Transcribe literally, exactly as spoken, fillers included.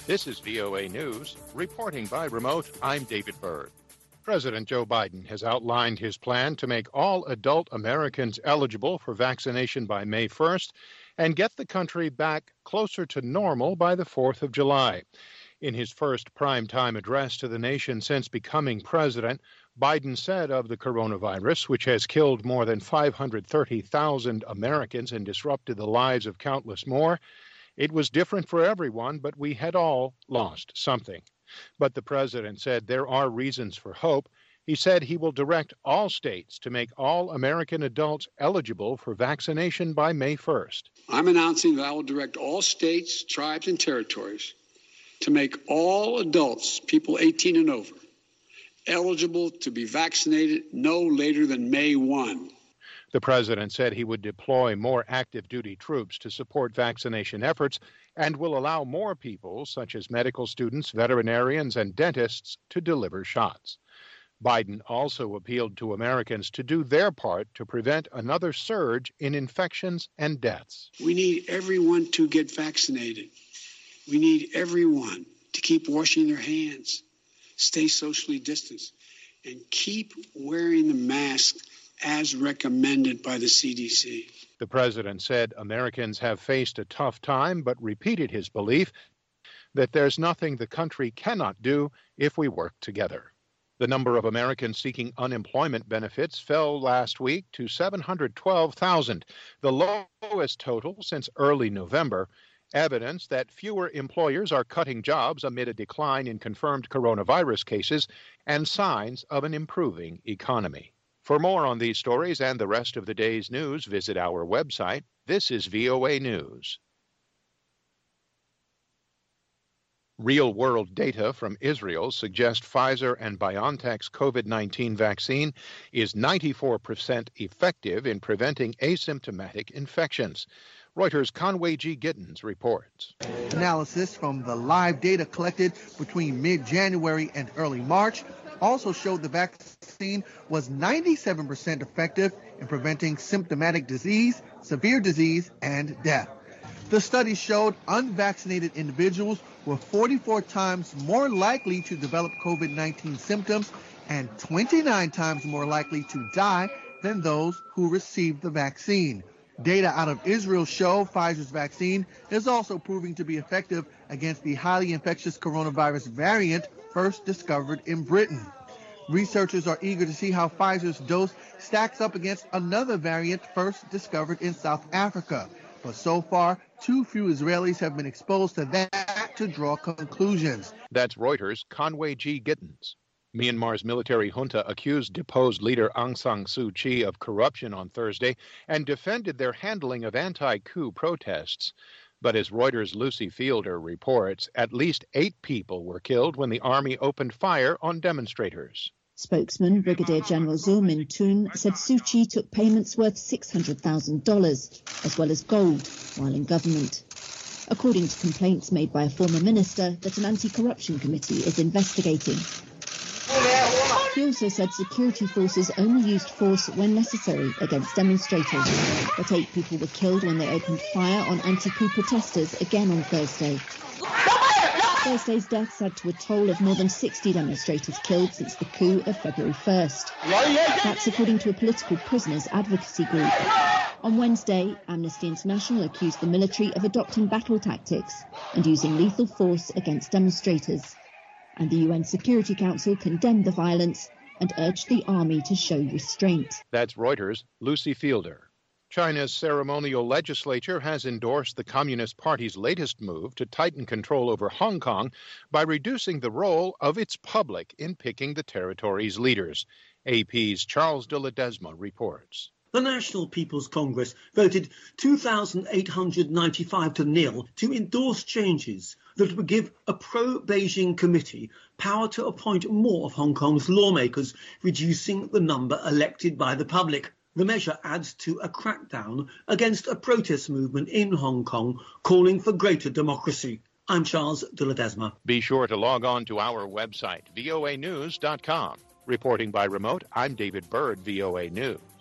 This is V O A News. Reporting by remote, I'm David Byrd. President Joe Biden has outlined his plan to make all adult Americans eligible for vaccination by May first and get the country back closer to normal by the fourth of July. In his first primetime address to the nation since becoming president, Biden said of the coronavirus, which has killed more than five hundred thirty thousand Americans and disrupted the lives of countless more, it was different for everyone, but we had all lost something. But the president said there are reasons for hope. He said he will direct all states to make all American adults eligible for vaccination by May first. I'm announcing that I will direct all states, tribes, and territories to make all adults, people eighteen and over, eligible to be vaccinated no later than May first. The president said he would deploy more active duty troops to support vaccination efforts and will allow more people, such as medical students, veterinarians, and dentists, to deliver shots. Biden also appealed to Americans to do their part to prevent another surge in infections and deaths. We need everyone to get vaccinated. We need everyone to keep washing their hands, stay socially distanced, and keep wearing the mask as recommended by the C D C. The president said Americans have faced a tough time, but repeated his belief that there's nothing the country cannot do if we work together. The number of Americans seeking unemployment benefits fell last week to seven hundred twelve thousand, the lowest total since early November, evidence that fewer employers are cutting jobs amid a decline in confirmed coronavirus cases and signs of an improving economy. For more on these stories and the rest of the day's news, visit our website. This is V O A News. Real-world data from Israel suggest Pfizer and BioNTech's COVID nineteen vaccine is ninety-four percent effective in preventing asymptomatic infections. Reuters' Conway G. Gittins reports. Analysis from the live data collected between mid-January and early March also showed the vaccine was ninety-seven percent effective in preventing symptomatic disease, severe disease, and death. The study showed unvaccinated individuals were forty-four times more likely to develop COVID nineteen symptoms and twenty-nine times more likely to die than those who received the vaccine. Data out of Israel show Pfizer's vaccine is also proving to be effective against the highly infectious coronavirus variant first discovered in Britain. Researchers are eager to see how Pfizer's dose stacks up against another variant first discovered in South Africa. But so far, too few Israelis have been exposed to that to draw conclusions. That's Reuters' Conway G. Gittins. Myanmar's military junta accused deposed leader Aung San Suu Kyi of corruption on Thursday and defended their handling of anti-coup protests. But as Reuters' Lucy Fielder reports, at least eight people were killed when the army opened fire on demonstrators. Spokesman Brigadier General Zu Min Tun said Suu Kyi took payments worth six hundred thousand dollars, as well as gold, while in government. According to complaints made by a former minister that an anti-corruption committee is investigating. He also said security forces only used force when necessary against demonstrators, but eight people were killed when they opened fire on anti-coup protesters again on Thursday. Thursday's deaths add to a toll of more than sixty demonstrators killed since the coup of February first. That's according to a political prisoners advocacy group. On Wednesday, Amnesty International accused the military of adopting battle tactics and using lethal force against demonstrators. And the U N Security Council condemned the violence and urged the army to show restraint. That's Reuters' Lucy Fielder. China's ceremonial legislature has endorsed the Communist Party's latest move to tighten control over Hong Kong by reducing the role of its public in picking the territory's leaders. A P's Charles de Ledesma reports. The National People's Congress voted two thousand eight hundred ninety-five to nil to endorse changes that would give a pro-Beijing committee power to appoint more of Hong Kong's lawmakers, reducing the number elected by the public. The measure adds to a crackdown against a protest movement in Hong Kong calling for greater democracy. I'm Charles de Ledesma. Be sure to log on to our website, V O A news dot com. Reporting by remote, I'm David Byrd, V O A News.